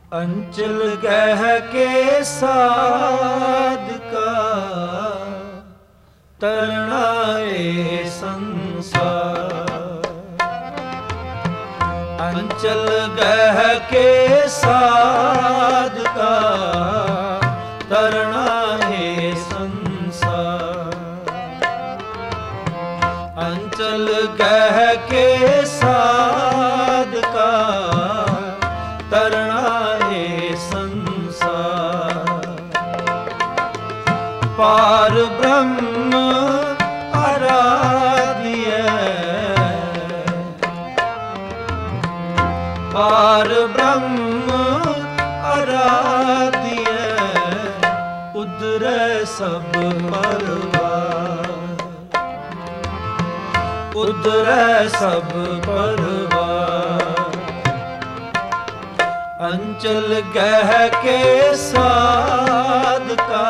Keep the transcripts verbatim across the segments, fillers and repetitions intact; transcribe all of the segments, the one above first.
अंचल गह के साध का तरना ए संसार। अंचल गह के साध का तरना ए संसार। अंचल गह के साध का तरना ए संसार। पार ब्रह्म आराध्य, पार ब्रह्म आराध्य, उधरे सब परवार, उधरे सब परवार। अंचल गह के साध का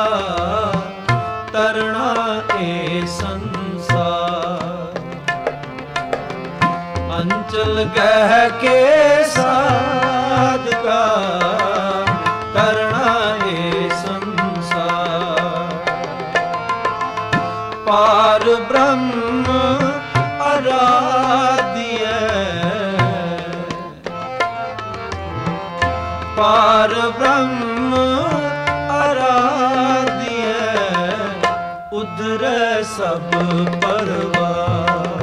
तरना ए संसार। अंचल गह के साध का तरना ए संसार। पार ब्रह्म आराध्य, पार ब्रह्म आराध्य, उधरे सब परवार,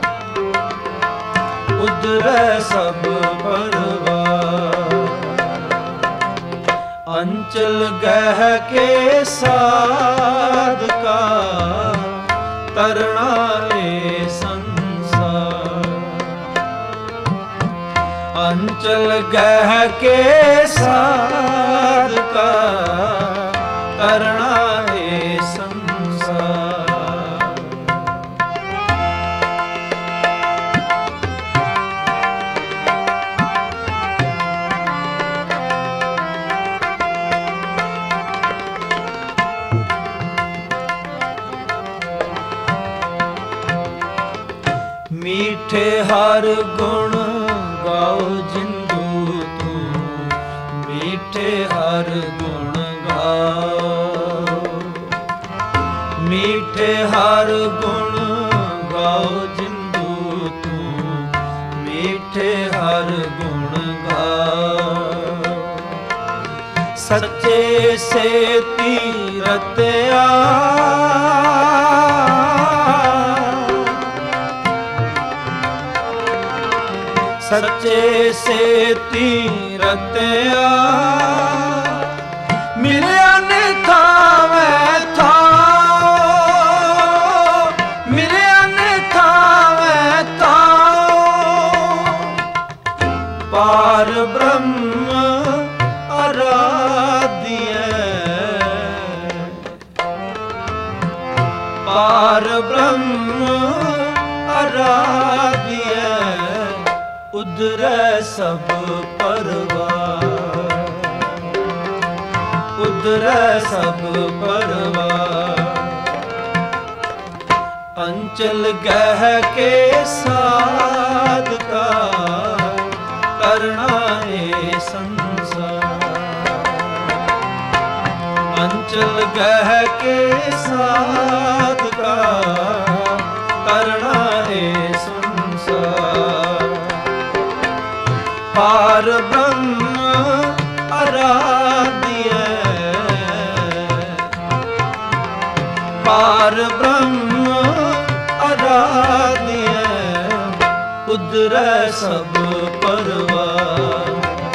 उधरे सब परवार। अंचल गह के साध का तरना ए संसार। अंचल गह के साध का तरना ए संसार। मीठे हर गुण गाओ जिंदू तू, मीठे हर गुण गाओ। मीठे हर गुण गाओ जिंदू तू, मीठे हर गुण गाओ। सच्चे से तीरथ आ, सच्चे से तीरथ आ। मिलिया ने थावे थाओ, मिलिया ने थावे थाओ। पार ब्रह्म आराध्य, पार ब्रह्म आराध्य, उधरे सब परवार, उधरे सब परवार। अंचल गह के साध का तरना ए संसार। अंचल गह के साध का तरना ए संसार। पार ब्रह्म आराध्य, पार ब्रह्म आराध्य, उधरे सब परवार,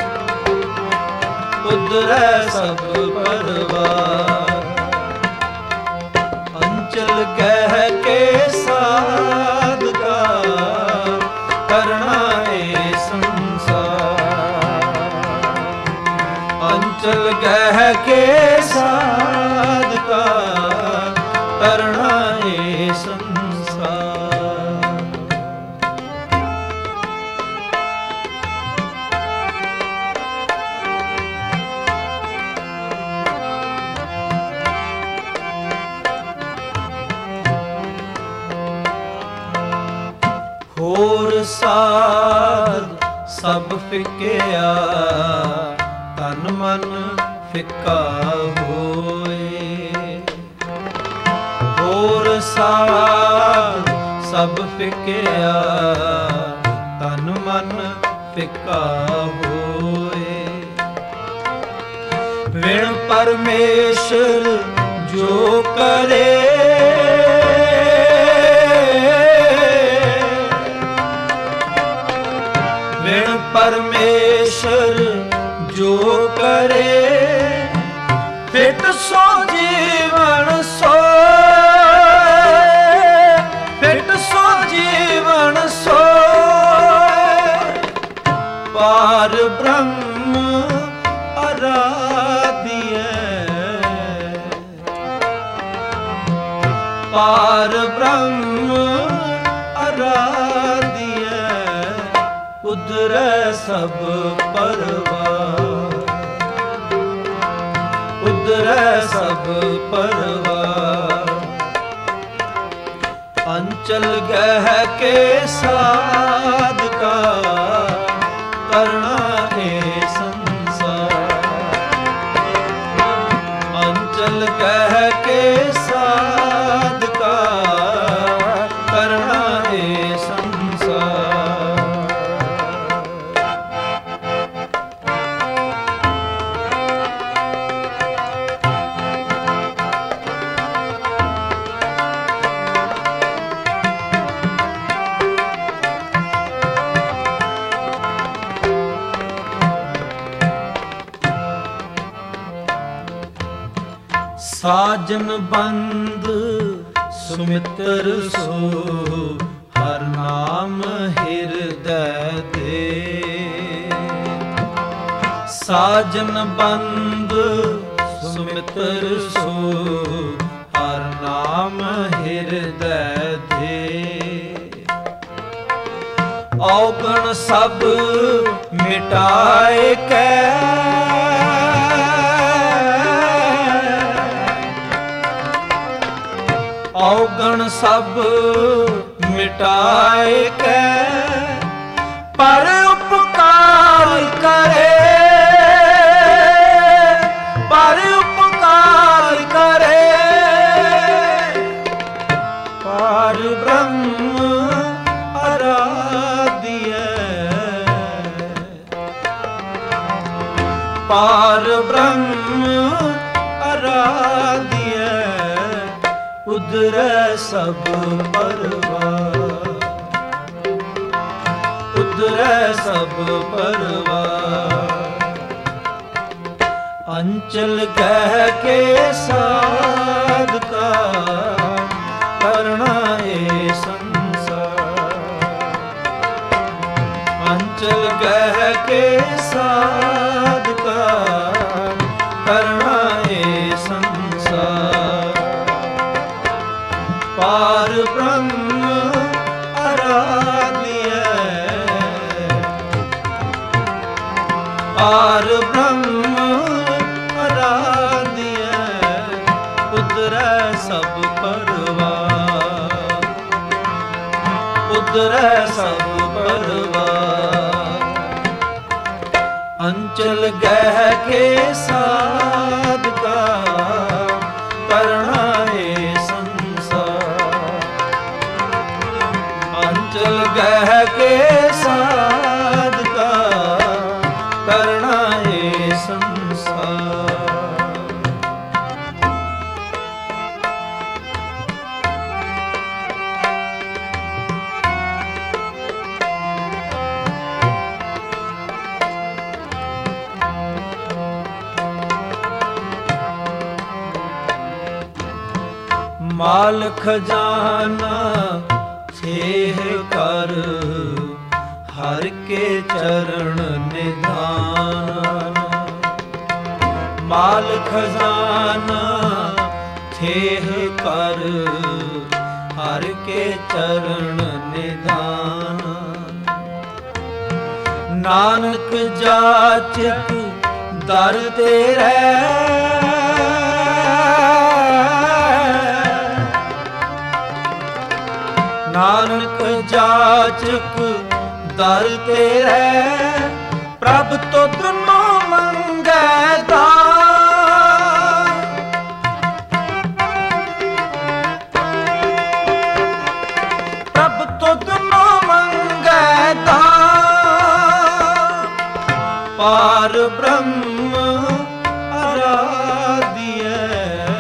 उधरे सब परवार। अंचल गह के साध का तरना ए संसार। अंचल गह के साध का तरना ए संसार। होर साध सब फिकिया, ਮਨ ਫਿੱਕਾ ਹੋਏ। ਹੋਰ ਸਾਧ ਸਭ ਫਿੱਕਿਆ, ਤਨ ਮਨ ਫਿੱਕਾ ਹੋਏ। ਵਿਣ ਪਰਮੇਸ਼ਰ ਜੋ ਕਰੇ, ਵਿਣ ਪਰਮੇਸ਼ਰ ਜੋ ਕਰੇ, ਫਿਟ ਸੋ ਜੀਵਨ ਸੋਏ, ਫਿਟ ਸੋ ਜੀਵਨ ਸੋਏ। ਪਾਰ ਬ੍ਰਹਮ ਅਰਾਧਿਐ, ਪਾਰ ਬ੍ਰਹਮ ਅਰਾਧਿਐ, ਉਧਰੈ ਸਭ ਪਰਵਾਰ, ਉਧਰੈ ਸਭ ਪਰਵਾਰ। ਅੰਚਲ ਗਹਿ ਕੇ ਸਾਧਕਾ, ਕਰਣਾ ਏ ਸੰਸਾਰ। ਅੰਚਲ ਗਹਿ ਕੇ ਸਾਧਕਾ, ਕਰਣਾ ਏ ਸੰਸਾਰ। ਸਾਜਨ ਬੰਦ ਸੁਮਿਤਰ ਸੋ, ਹਰ ਨਾਮ ਹਿਰਦੈ ਦੇ। ਸਾਜਨ ਬੰਦ ਸੁਮਿਤਰ ਸੋ, ਹਰ ਨਾਮ ਹਿਰਦੈ ਦੇ। ਔਗਣ ਸਭ ਮਿਟਾਏ ਕੈ, ਔਗਣ ਸਭ ਮਿਟਾਏ ਕੈ, ਪਰ ਉਪਕਾਰ ਕਰੇ, ਪਰ ਉਪਕਾਰ ਕਰੇ। ਪਾਰ ਬ੍ਰਹਮ ਅਰਾਧਿਐ, ਪਾਰ ਬ੍ਰਹਮ ਅਰਾਧਿਐ, ਉਧਰੈ ਸਭ ਪਰਵਾਰ, ਉਧਰੈ ਸਭ ਪਰਵਾਰ। ਅੰਚਲ ਕਹਿ ਕੇ ਸਾਧਕਾ, ਕਰਣਾ ਏ ਸੰਸਾਰ। ਅੰਚਲ ਕਹਿ ਕੇ ਸਾਧਕਾ, ਕਰਣਾ ਏ ਸੰਸਾਰ। ਪਾਰ ਬ੍ਰਹਮ ਅਰਾਧਿਐ, ਪਾਰ ਬ੍ਰਹਮ ਅਰਾਧਿਐ, ਉਧਰੈ ਸਭ ਪਰਵਾਰ, ਉਧਰੈ ਸਭ ਪਰਵਾਰ। ਅੰਚਲ ਗਹਿ ਕੇ ਸਾਧਕਾ, ਕਰਣਾ ਏ ਅੰਚਲ ਗਹਿ ਕੇ ਸਾਧਕਾ, ਕਰਣਾ ਏ ਸੰਸਾਰ। ਮਾਲ ਖਜ਼ਾਨਾ ਛੇਹ ਕਰ, ਹਰ ਕੇ ਚਰਨ ਨਿਧਾਨ। ਮਾਲ ਖਜ਼ਾਨਾ ਛੇਹ ਕਰ, ਹਰ ਕੇ ਚਰਨ ਨਿਧਾਨ। ਨਾਨਕ ਜਾਚਕ ਦਰ ਤੇਰੇ, ਨਾਨਕ ਜਾਚਕ ਦਰ ਤੇਰੇ, ਪ੍ਰਭ ਤੁਧ ਨੂੰ ਮੰਗੈ ਪਾਰ ਬ੍ਰਹਮ ਅਰਾਧਿਐ,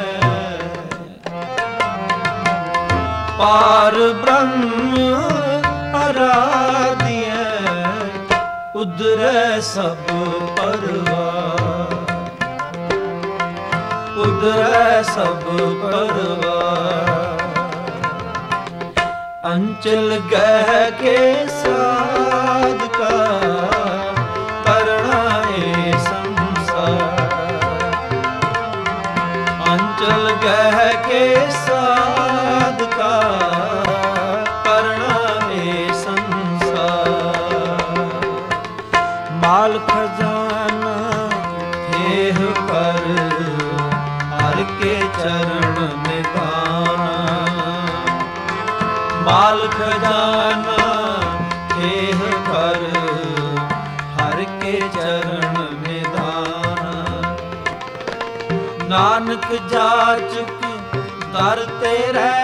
ਪਾਰ ਬ੍ਰਹਮ ਅਰਾਧਿਐ, ਉਧਰੈ ਸਭ ਪਰਵਾਰ, ਉਧਰੈ ਸਭ ਪਰਵਾਰ। ਅੰਚਲ ਗਹਿ ਕੇ ਸਾਧਕਾ ਕਰਣਾ ਏ ਸੰਸਾਰ, ਅੰਚਲ ਗਹਿ ਕੇ ਸਾਧਕਾ ਕਰਣਾ ਏ ਸੰਸਾਰ। ਮਾਲ ਖਜ਼ਾਨਾ ਹੇਹ ਕਰ ਹਰ ਕੇ ਚਰਨ ਨਿਧਾਨਾ, ਮਾਲ ਖਜ਼ਾਨਾ ਹੇਹ ਕਰ ਹਰ ਕੇ ਚਰਨ ਨਿਧਾਨਾ। ਨਾਨਕ ਜਾਚਕ ਦਰ ਤੇ ਰਹਿ